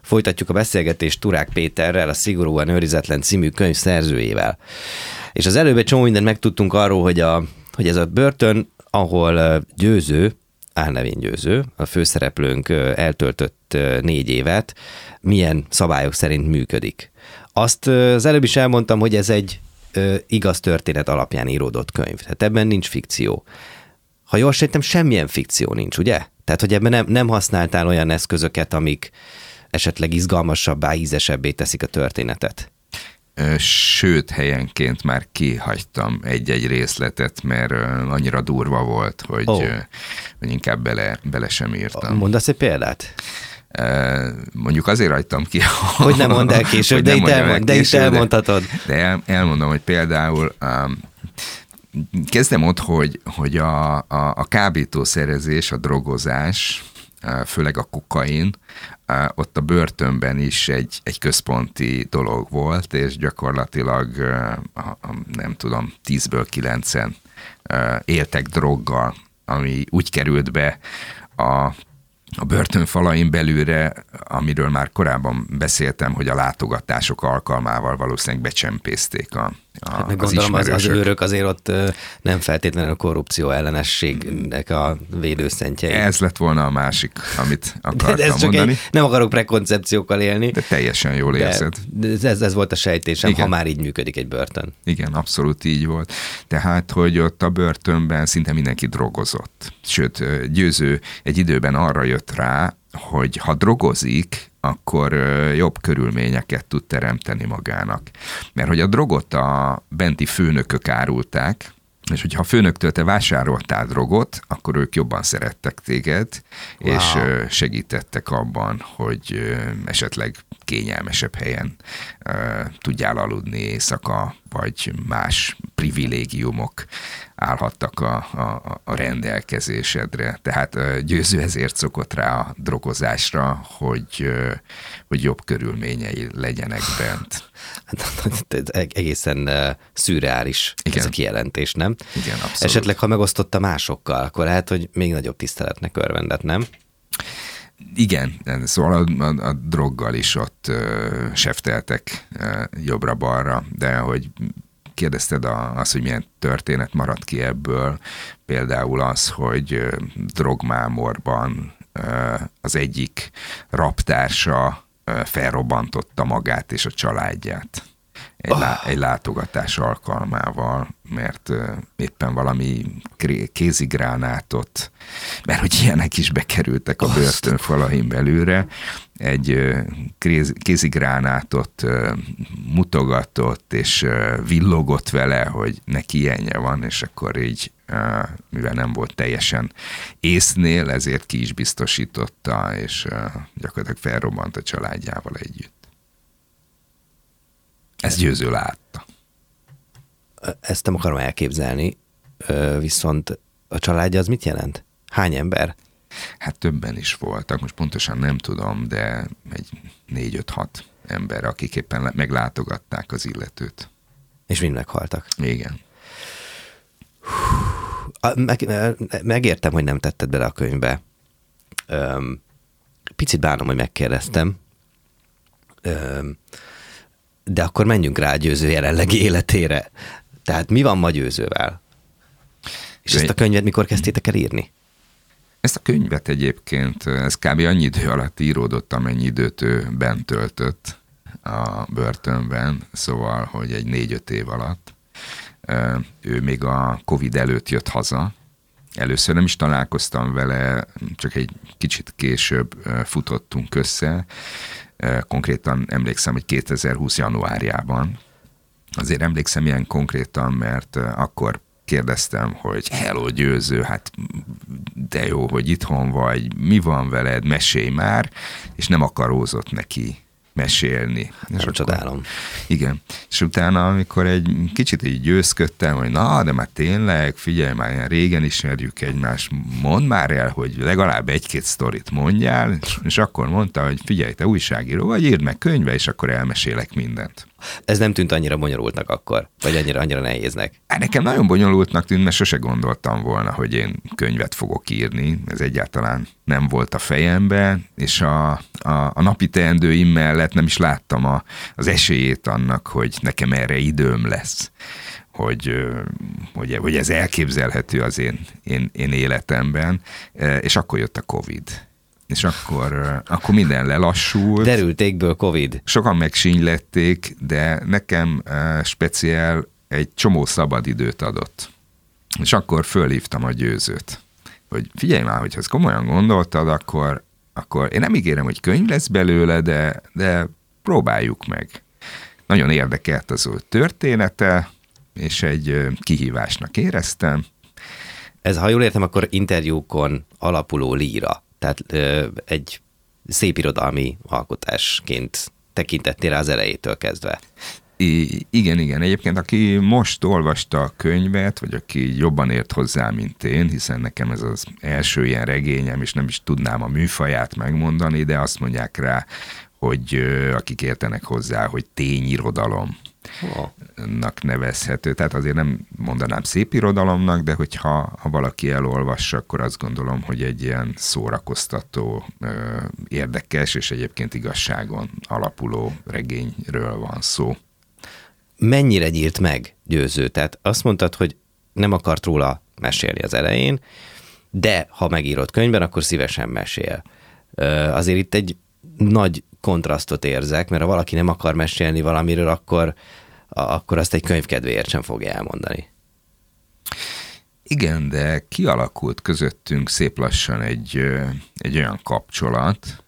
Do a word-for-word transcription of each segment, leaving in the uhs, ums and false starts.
Folytatjuk a beszélgetést Turák Péterrel, a Szigorúan őrizetlen című könyv szerzőjével. És az előbb egy csomó mindent megtudtunk arról, hogy, a, hogy ez a börtön, ahol Győző, álnevén Győző, a főszereplőnk eltöltött négy évet, milyen szabályok szerint működik. Azt az előbb is elmondtam, hogy ez egy igaz történet alapján íródott könyv. Tehát ebben nincs fikció. Ha jól sejtem, semmilyen fikció nincs, ugye? Tehát, hogy ebben nem, nem használtál olyan eszközöket, amik esetleg izgalmasabbá, ízesebbé teszik a történetet. Sőt, helyenként már kihagytam egy-egy részletet, mert annyira durva volt, hogy, oh. hogy inkább bele, bele sem írtam. Mondasz egy példát? Mondjuk azért hagytam ki, hogy nem mondd el később, de, itt, elmond, de később, itt elmondhatod. De, de el, elmondom, hogy például um, kezdem ott, hogy, hogy a, a, a kábítószerezés, a drogozás, főleg a kokain, ott a börtönben is egy, egy központi dolog volt, és gyakorlatilag nem tudom, tízből kilencen éltek droggal, ami úgy került be a a börtön falain belülre, amiről már korábban beszéltem, hogy a látogatások alkalmával valószínűleg becsempészték a, a, hát az gondolom, az, az ismerősök. őrök azért ott nem feltétlenül a korrupció ellenességnek a védőszentjei. Ez lett volna a másik, amit akartam de ez mondani. Egy, nem akarok prekoncepciókkal élni. De teljesen jól de érzed. Ez, ez volt a sejtésem, igen. Ha már így működik egy börtön. Igen, abszolút így volt. Tehát, hogy ott a börtönben szinte mindenki drogozott. Sőt, Győző egy időben arra jött rá, hogy ha drogozik, akkor jobb körülményeket tud teremteni magának. Mert hogy a drogot a benti főnökök árulták, és hogyha a főnöktől te vásároltál drogot, akkor ők jobban szerettek téged, wow. és segítettek abban, hogy esetleg kényelmesebb helyen tudjál aludni éjszaka, vagy más privilégiumok állhattak a, a, a rendelkezésedre. Tehát Győző ezért szokott rá a drogozásra, hogy, hogy jobb körülményei legyenek bent. Egészen szürreális ez a kijelentés, nem? Igen, abszolút. Esetleg, ha megosztotta másokkal, akkor lehet, hogy még nagyobb tiszteletnek örvendett, nem? Igen, szóval a, a, a droggal is ott uh, sefteltek uh, jobbra-balra, de hogy kérdezted a, az, hogy milyen történet maradt ki ebből, például az, hogy uh, drogmámorban uh, az egyik raptársa uh, felrobbantotta magát és a családját. Egy, oh. lá, egy látogatás alkalmával, mert uh, éppen valami kézigránátot, mert hogy ilyenek is bekerültek a börtön falain belőle, egy uh, kéz, kézigránátot uh, mutogatott, és uh, villogott vele, hogy neki ilyenje van, és akkor így, uh, mivel nem volt teljesen észnél, ezért ki is biztosította, és uh, gyakorlatilag felrobbant a családjával együtt. Ezt Győző látta. Ezt nem akarom elképzelni, viszont a családja az mit jelent? Hány ember? Hát többen is voltak, most pontosan nem tudom, de egy négy-öt-hat ember, akik éppen meglátogatták az illetőt. És mind meghaltak? Igen. Meg, megértem, hogy nem tetted bele a könyvbe. Picit bánom, hogy megkérdeztem. De akkor menjünk rá a Győző jelenlegi életére. Tehát mi van ma Győzővel? És Könyv... ezt a könyvet mikor kezdtétek el írni? Ezt a könyvet egyébként, ez kb. Annyi idő alatt íródott, amennyi időt ő bent töltött a börtönben, szóval, hogy egy négy-öt év alatt. Ő még a Covid előtt jött haza. Először nem is találkoztam vele, csak egy kicsit később futottunk össze. Konkrétan emlékszem, hogy kétezer-húsz januárjában. Azért emlékszem ilyen konkrétan, mert akkor kérdeztem, hogy hello Győző, hát de jó, hogy itthon vagy, mi van veled, mesélj már, és nem akarózott neki mesélni. Nem és csodálom. Akkor, igen. És utána, amikor egy kicsit így győzködtem, hogy na, de már tényleg, figyelj, már ilyen régen ismerjük egymást, mondd már el, hogy legalább egy-két sztorit mondjál, és, és akkor mondta, hogy figyelj, te újságíró vagy, írd meg könyvbe, és akkor elmesélek mindent. Ez nem tűnt annyira bonyolultnak akkor? Vagy annyira, annyira nehéznek? Hát nekem nagyon bonyolultnak tűnt, mert sose gondoltam volna, hogy én könyvet fogok írni. Ez egyáltalán nem volt a fejemben, és a, a, a napi teendőim mellett nem is láttam a, az esélyét annak, hogy nekem erre időm lesz, hogy, hogy, hogy ez elképzelhető az én, én, én életemben, és akkor jött a Covid. És akkor, akkor minden lelassult. Derültékből Covid. Sokan megsínylették, de nekem speciál egy csomó szabadidőt adott. És akkor fölhívtam a Győzőt, hogy figyelj már, hogyha ezt komolyan gondoltad, akkor, akkor én nem ígérem, hogy könyv lesz belőle, de, de próbáljuk meg. Nagyon érdekelt az ő története, és egy kihívásnak éreztem. Ez, ha jól értem, akkor interjúkon alapuló líra. Tehát ö, egy szépirodalmi alkotásként tekintettél rá az elejétől kezdve. I- igen, igen. Egyébként aki most olvasta a könyvet, vagy aki jobban ért hozzá, mint én, hiszen nekem ez az első ilyen regényem, és nem is tudnám a műfaját megmondani, de azt mondják rá, hogy ö, akik értenek hozzá, hogy tényirodalom. Oh. nevezhető. Tehát azért nem mondanám szép irodalomnak, de hogyha ha valaki elolvassa, akkor azt gondolom, hogy egy ilyen szórakoztató, érdekes és egyébként igazságon alapuló regényről van szó. Mennyire nyílt meg Győző? Tehát azt mondtad, hogy nem akart róla mesélni az elején, de ha megírod könyvben, akkor szívesen mesél. Azért itt egy nagy kontrasztot érzek, mert ha valaki nem akar mesélni valamiről, akkor, akkor azt egy könyv kedvéért sem fogja elmondani. Igen, de kialakult közöttünk szép lassan egy, egy olyan kapcsolat,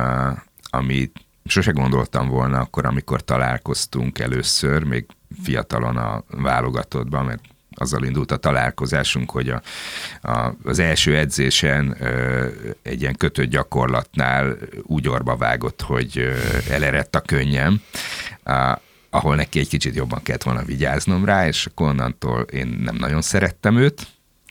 amit sose gondoltam volna akkor, amikor találkoztunk először, még fiatalon a válogatottban, mert azzal indult a találkozásunk, hogy a, a, az első edzésen ö, egy ilyen kötött gyakorlatnál úgy orba vágott, hogy ö, elerett a könnyem, a, ahol neki egy kicsit jobban kellett volna vigyáznom rá, és akkor onnantól én nem nagyon szerettem őt,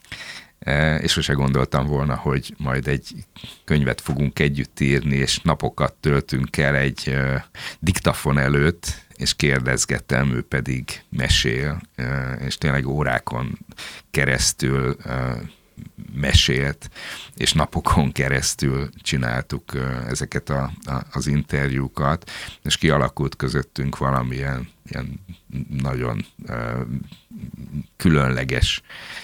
és sose gondoltam volna, hogy majd egy könyvet fogunk együtt írni, és napokat töltünk el egy ö, diktafon előtt, és kérdezgetem, ő pedig mesél, és tényleg órákon keresztül mesélt, és napokon keresztül csináltuk ezeket a, a, az interjúkat, és kialakult közöttünk valamilyen ilyen nagyon különleges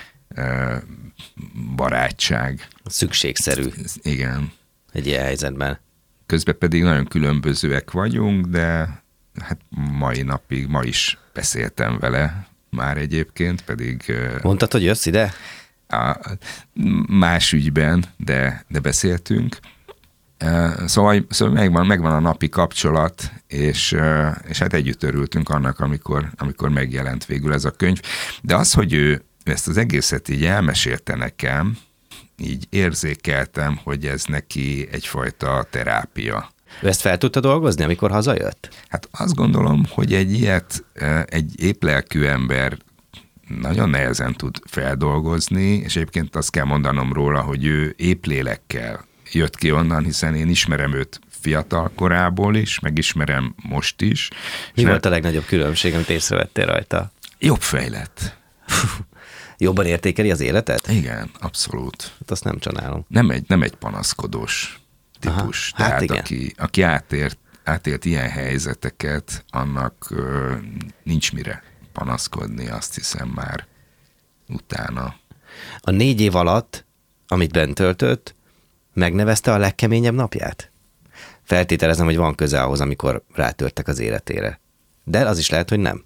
barátság. Szükségszerű. Igen. Egy ilyen helyzetben. Közben pedig nagyon különbözőek vagyunk, de hát mai napig, ma is beszéltem vele már egyébként, pedig... Mondtad, hogy jössz ide? A, más ügyben, de, de beszéltünk. Szóval, szóval megvan, megvan a napi kapcsolat, és, és hát együtt örültünk annak, amikor, amikor megjelent végül ez a könyv. De az, hogy ő ezt az egészet így elmesélte nekem, így érzékeltem, hogy ez neki egyfajta terápia. Ő ezt fel tudta dolgozni, amikor hazajött? Hát azt gondolom, hogy egy ilyet egy éplelkű ember nagyon nehezen tud feldolgozni, és egyébként azt kell mondanom róla, hogy ő éplélekkel jött ki onnan, hiszen én ismerem őt fiatal korából is, megismerem most is. Mi volt a legnagyobb különbség, amit észrevettél rajta? Jobb fejlett. Jobban értékeli az életet? Igen, abszolút. Hát azt nem csinálom. Nem egy, nem egy panaszkodós típus. Aha, hát Tehát igen. aki, aki átért, átélt ilyen helyzeteket, annak ö, nincs mire panaszkodni, azt hiszem már utána. A négy év alatt, amit bent töltött, megnevezte a legkeményebb napját? Feltételezem, hogy van köze ahhoz, amikor rátörtek az életére. De az is lehet, hogy nem.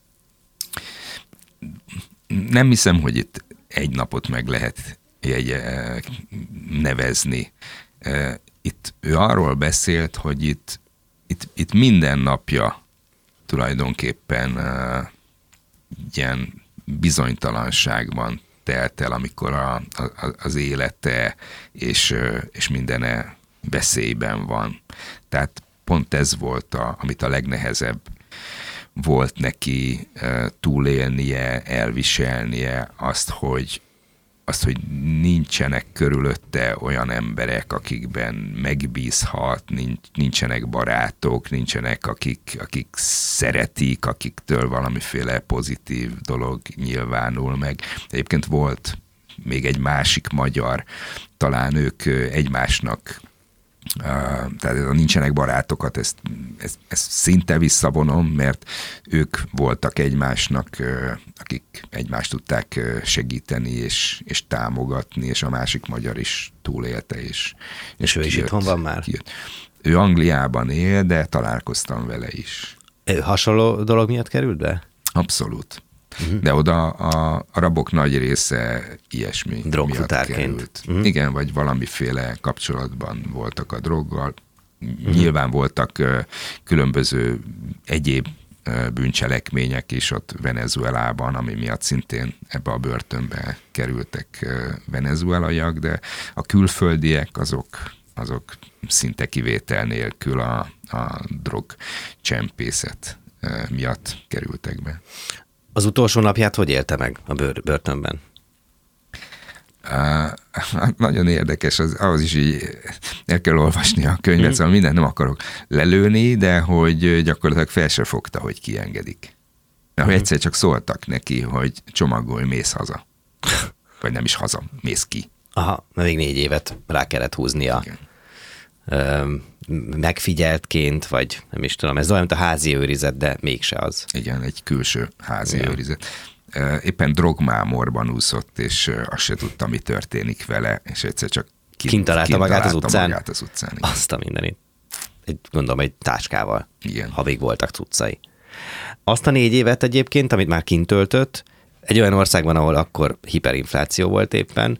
Nem hiszem, hogy itt egy napot meg lehet egy, nevezni. Itt ő arról beszélt, hogy itt, itt, itt minden napja tulajdonképpen ilyen bizonytalanságban telt el, amikor a, a, az élete és, és mindene veszélyben van. Tehát pont ez volt, a, amit a legnehezebb volt neki túlélnie, elviselnie azt, hogy, azt, hogy nincsenek körülötte olyan emberek, akikben megbízhat, nincsenek barátok, nincsenek, akik, akik szeretik, akiktől valamiféle pozitív dolog nyilvánul meg. Egyébként volt még egy másik magyar, talán ők egymásnak, tehát nincsenek barátokat, ezt, ezt, ezt szinte visszavonom, mert ők voltak egymásnak, akik egymást tudták segíteni és, és támogatni, és a másik magyar is túlélte. És, és ő is itthon van már? Kijött. Ő Angliában él, de találkoztam vele is. Ő hasonló dolog miatt került be? Abszolút. Uh-huh. De oda a, a rabok nagy része ilyesmi drogfutárként. Uh-huh. Igen, vagy valamiféle kapcsolatban voltak a droggal. Uh-huh. Nyilván voltak uh, különböző egyéb uh, bűncselekmények is ott Venezuelában, ami miatt szintén ebbe a börtönbe kerültek uh, venezuelaiak, de a külföldiek azok, azok szinte kivétel nélkül a, a drogcsempészet uh, miatt kerültek be. Az utolsó napját hogy élte meg a bőr, börtönben? Uh, nagyon érdekes, az, ahhoz is így el kell olvasni a könyvet, mm. szóval mindent nem akarok lelőni, de hogy gyakorlatilag fel se fogta, hogy kiengedik. De hogy mm. egyszer csak szóltak neki, hogy csomagolj, mész haza. Vagy nem is haza, mész ki. Aha, még négy évet rá kellett húznia. Igen. Megfigyeltként, vagy nem is tudom, ez olyan, mint a házi őrizet, de mégse az. Igen, egy külső házi Igen. őrizet. Éppen drogmámorban úszott, és azt se tudta, mi történik vele, és egyszer csak kint, kint találta, kint magát, találta az utcán? magát az utcán. Azt a mindenit. Egy, gondolom, egy táskával, Igen. ha még voltak cuccai. Azt a négy évet egyébként, amit már kint töltött, egy olyan országban, ahol akkor hiperinfláció volt éppen,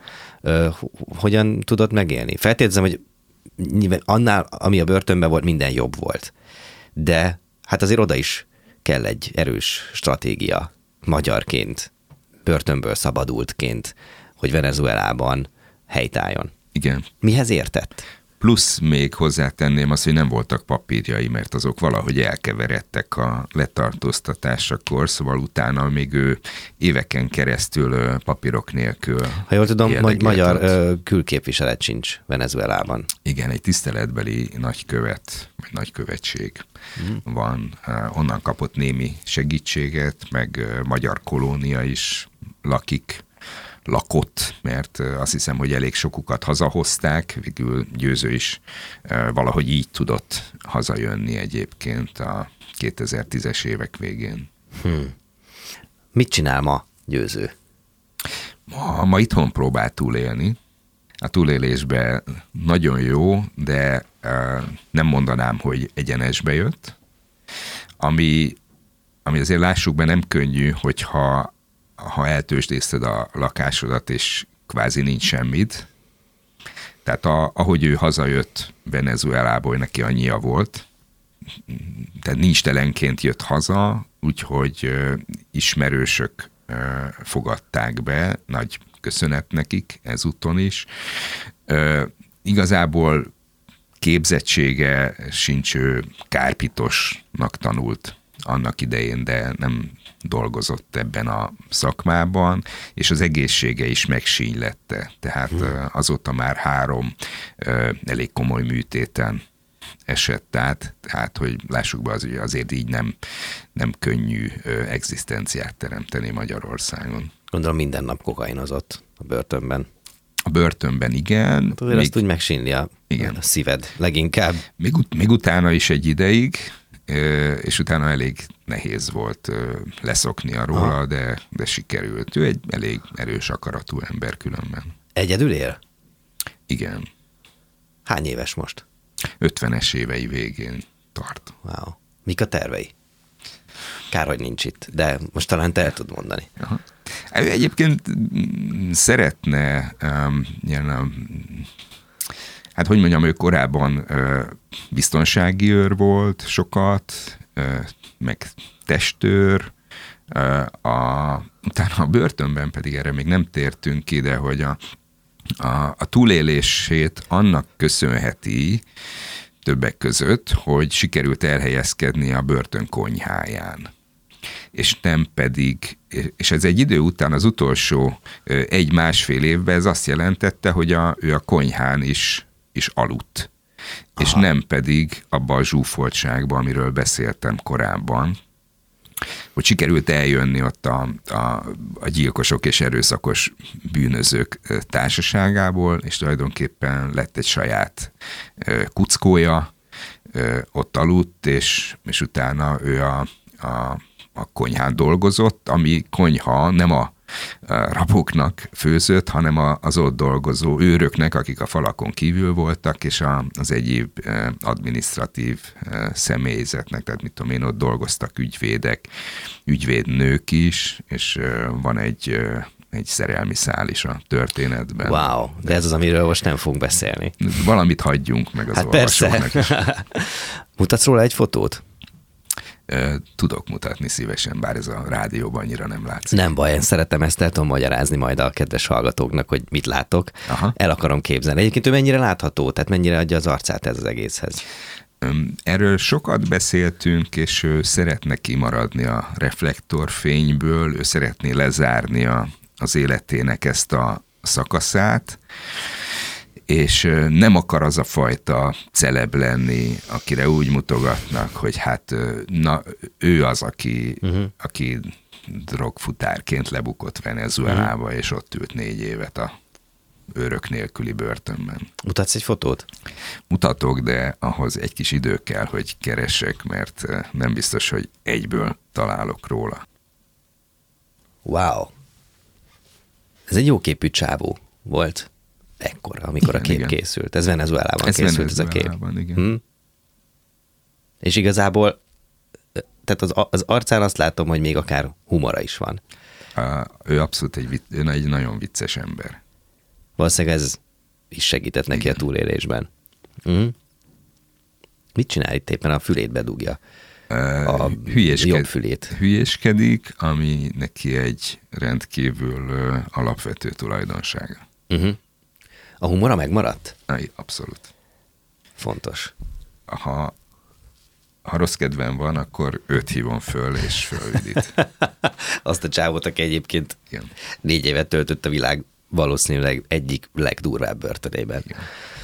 hogyan tudott megélni? Feltételezem, hogy annál, ami a börtönben volt, minden jobb volt. De hát azért oda is kell egy erős stratégia magyarként, börtönből szabadultként, hogy Venezuelában helytálljon. Igen. Mihez értett? Plusz még hozzátenném azt, hogy nem voltak papírjai, mert azok valahogy elkeveredtek a letartóztatásakor, szóval utána még ő éveken keresztül papírok nélkül. Ha jól tudom, hogy magyar ott. Külképviselet sincs Venezuelában. Igen, egy tiszteletbeli nagykövet, vagy nagykövetség mm. van. Onnan kapott némi segítséget, meg magyar kolónia is lakik. lakott, mert azt hiszem, hogy elég sokukat hazahozták, végül Győző is valahogy így tudott hazajönni egyébként a kétezer-tízes évek végén. Hmm. Mit csinál ma Győző? Ma, ma itthon próbál túlélni. A túlélésben nagyon jó, de nem mondanám, hogy egyenesbe jött. Ami, ami azért lássuk be nem könnyű, hogyha ha eltőzsdészted a lakásodat, és kvázi nincs semmit. Tehát a, ahogy ő hazajött Venezuelából, neki annyia volt, tehát nincs telenként jött haza, úgyhogy uh, ismerősök uh, fogadták be, nagy köszönet nekik ezúton is. Uh, igazából képzettsége sincs, ő kárpitosnak tanult annak idején, de nem dolgozott ebben a szakmában, és az egészsége is megsínylette. Tehát hmm. azóta már három elég komoly műtéten esett át, tehát hogy lássuk be, az, azért így nem, nem könnyű egzisztenciát teremteni Magyarországon. Gondolom minden nap kokainozott a börtönben. A börtönben igen. Hát azért még, azt úgy megsínli a, a szíved leginkább. Még, ut- még utána is egy ideig, és utána elég nehéz volt leszoknia róla, de, de sikerült. Ő egy elég erős akaratú ember különben. Egyedül él? Igen. Hány éves most? ötvenes évei végén tart. Wow. Mik a tervei? Kár, hogy nincs itt, de most talán te el tud mondani. Aha. Ő egyébként szeretne um, ilyen, um, hát hogy mondjam, ő korábban uh, biztonsági őr volt sokat, uh, meg testőr, uh, a, utána a börtönben pedig erre még nem tértünk ki, de hogy a, a, a túlélését annak köszönheti többek között, hogy sikerült elhelyezkedni a börtön konyháján. És nem pedig, és ez egy idő után az utolsó egy-másfél évben ez azt jelentette, hogy a, ő a konyhán is, is aludt. Aha. És nem pedig abba a zsúfoltságban, amiről beszéltem korábban. hogy sikerült eljönni ott a, a, a gyilkosok és erőszakos bűnözők társaságából, és tulajdonképpen lett egy saját kuckója, ott aludt, és, és utána ő a, a, a konyhán dolgozott, ami konyha nem a raboknak főzött, hanem az ott dolgozó őröknek, akik a falakon kívül voltak, és a, az egyéb adminisztratív személyzetnek, tehát mit tudom én, ott dolgoztak ügyvédek, ügyvédnők is, és van egy, egy szerelmi szál is a történetben. Wow, de ez az, amiről most nem fogunk beszélni. Valamit hagyjunk meg az hát olvasóknak is. Mutatsz róla egy fotót? Tudok mutatni szívesen, bár ez a rádióban annyira nem látszik. Nem baj, én szeretem ezt, el tudom magyarázni majd a kedves hallgatóknak, hogy mit látok. Aha. El akarom képzelni. Egyébként ő mennyire látható, tehát mennyire adja az arcát ez az egészhez? Erről sokat beszéltünk, és ő szeretne kimaradni a reflektorfényből, ő szeretné lezárni a, az életének ezt a szakaszát, és nem akar az a fajta celeb lenni, akire úgy mutogatnak, hogy hát na, ő az, aki, uh-huh. aki drogfutárként lebukott Venezuelába, uh-huh. és ott ült négy évet a őrök nélküli börtönben. Mutatsz egy fotót? Mutatok, de ahhoz egy kis idő kell, hogy keressek, mert nem biztos, hogy egyből találok róla. Wow! Ez egy jóképű csávó volt. Ekkora, amikor igen, a kép igen. készült. Ez Venezuelában ez készült Venezuelában, ez a kép. Igen. Hm? És igazából, tehát az, az arcán azt látom, hogy még akár humora is van. Uh, ő abszolút egy, ő egy nagyon vicces ember. Valószínűleg ez is segített neki igen. a túlélésben. Hm? Mit csinál itt éppen? A fülét bedugja. Uh, a hülyésked, jobb fülét. Hülyéskedik, ami neki egy rendkívül uh, alapvető tulajdonsága. Uh-huh. A humora megmaradt? Abszolút. Fontos. Ha, ha rossz kedven van, akkor őt hívom föl, és fölvidít. Azt a csávot, aki egyébként igen. négy évet töltött a világ valószínűleg egyik legdurvább börtönében. Igen.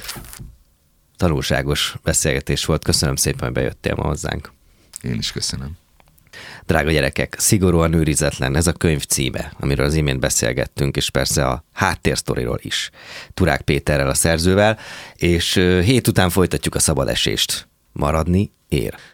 Tanulságos beszélgetés volt. Köszönöm szépen, hogy bejöttél ma hozzánk. Én is köszönöm. Drága gyerekek, Szigorúan őrizetlen, ez a könyv címe, amiről az imént beszélgettünk, és persze a háttérsztoriról is. Turák Péterrel, a szerzővel, és hét után folytatjuk a szabadesést. Maradni ér.